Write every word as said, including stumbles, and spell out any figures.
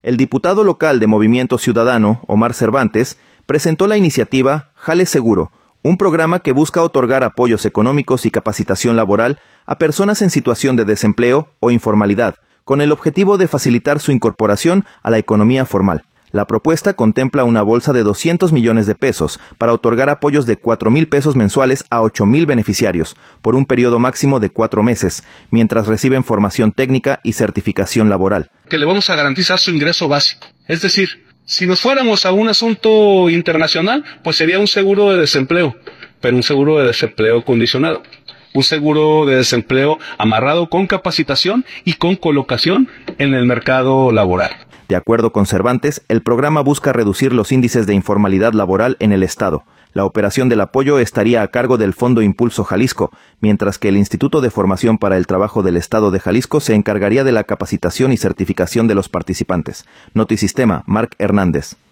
El diputado local de Movimiento Ciudadano, Omar Cervantes, presentó la iniciativa Jale Seguro, un programa que busca otorgar apoyos económicos y capacitación laboral a personas en situación de desempleo o informalidad, con el objetivo de facilitar su incorporación a la economía formal. La propuesta contempla una bolsa de doscientos millones de pesos para otorgar apoyos de cuatro mil pesos mensuales a ocho mil beneficiarios, por un periodo máximo de cuatro meses, mientras reciben formación técnica y certificación laboral. Que le vamos a garantizar su ingreso básico. Es decir, si nos fuéramos a un asunto internacional, pues sería un seguro de desempleo, pero un seguro de desempleo condicionado. Un seguro de desempleo amarrado con capacitación y con colocación en el mercado laboral. De acuerdo con Cervantes, el programa busca reducir los índices de informalidad laboral en el Estado. La operación del apoyo estaría a cargo del Fondo Impulso Jalisco, mientras que el Instituto de Formación para el Trabajo del Estado de Jalisco se encargaría de la capacitación y certificación de los participantes. Notisistema, Marc Hernández.